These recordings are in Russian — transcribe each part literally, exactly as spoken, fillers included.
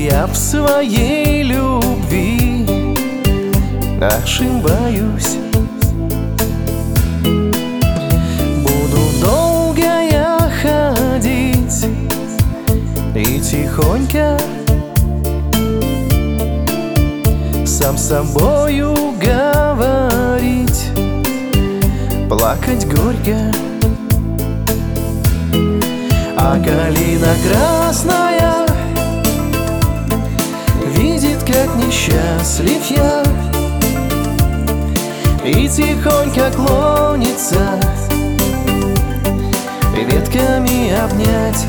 Я в своей любви ошибаюсь. Буду долго я ходить и тихонько сам с собою говорить, плакать горько. А калина красная видит, как несчастлив я, и тихонько клонится ветками обнять.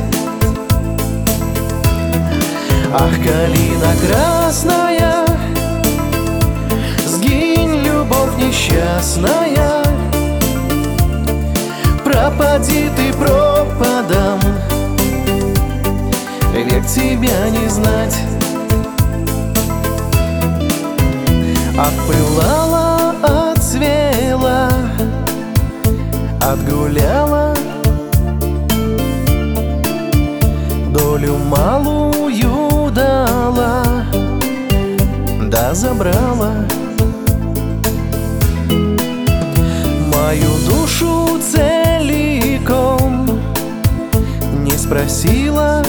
Ах, калина красная, сгинь, любовь несчастная, пропади ты пропадом, век тебя не знать. Отпылала, отцвела, отгуляла, долю малую дала, да забрала мою душу целиком, не спросила,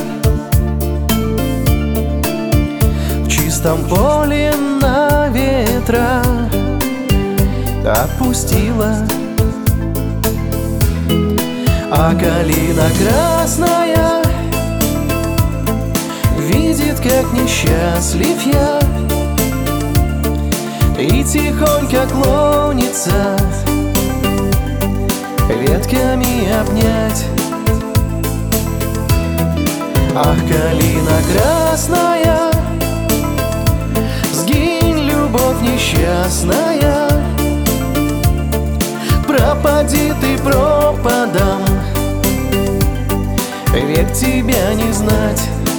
в чистом поле на ветра отпустила. А калина красная видит, как несчастлив я, и тихонько клонится ветками обнять. Ах, калина красная, сгинь, любовь несчастная, пропади ты пропадом, век тебя не знать.